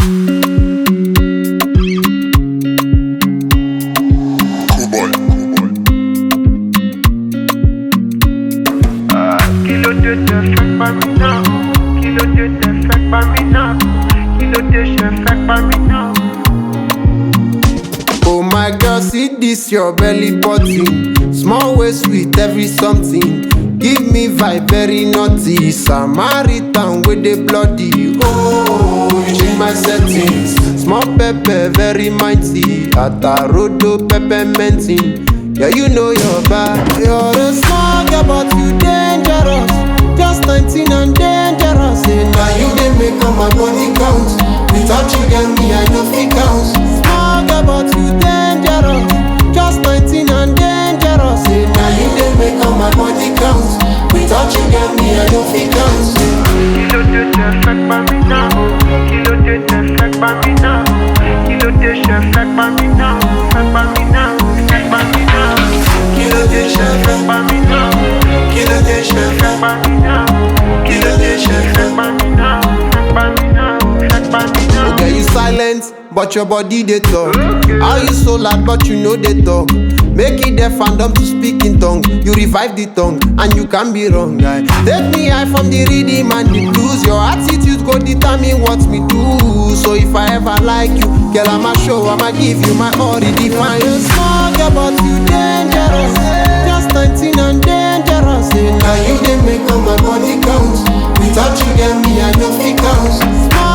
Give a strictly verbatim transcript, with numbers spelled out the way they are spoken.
Kilo de te fake by me now. Kilo de te fake by me now. Kilo de te fake by me now. Oh my girl, see this your belly button. Small waist with every something. Give me vibe very naughty. Samaritan with the bloody. Oh, you change my settings. Small pepper very mighty. Atarodo pepperminting. Yeah, you know you're bad. You're a small girl, but you dangerous. Just nineteen and dangerous. And now you they make all my body count. Without you, get me, I know fit count. Small girl, but you dangerous. Just nineteen and dangerous. And now you they make all my body count. Without you, get me, I know fit count. Kilo de te fake by me now. Kilo de te fake by me now. Kilo de te fake by me now. Fake by me now. Fake by me now. Kilo de te fake by me now. Kilo de te fake by me now. Kilo de te fake by me now. Fake by me now. Fake by me now. Okay, you silent, but your body they talk. How you so loud, but you know they talk. Make it deaf and dumb to speak in tongue. You revive the tongue, and you can be wrong, guy. Take me high from the rhythm and the blues. Your attitude go determine what me do. So if I ever like you, girl, I'ma show, I'ma give you my all. Redefine you small girl, but you dangerous. Just nineteen and dangerous. And now you they make all my body count. Without you, get me, I know fit count. Small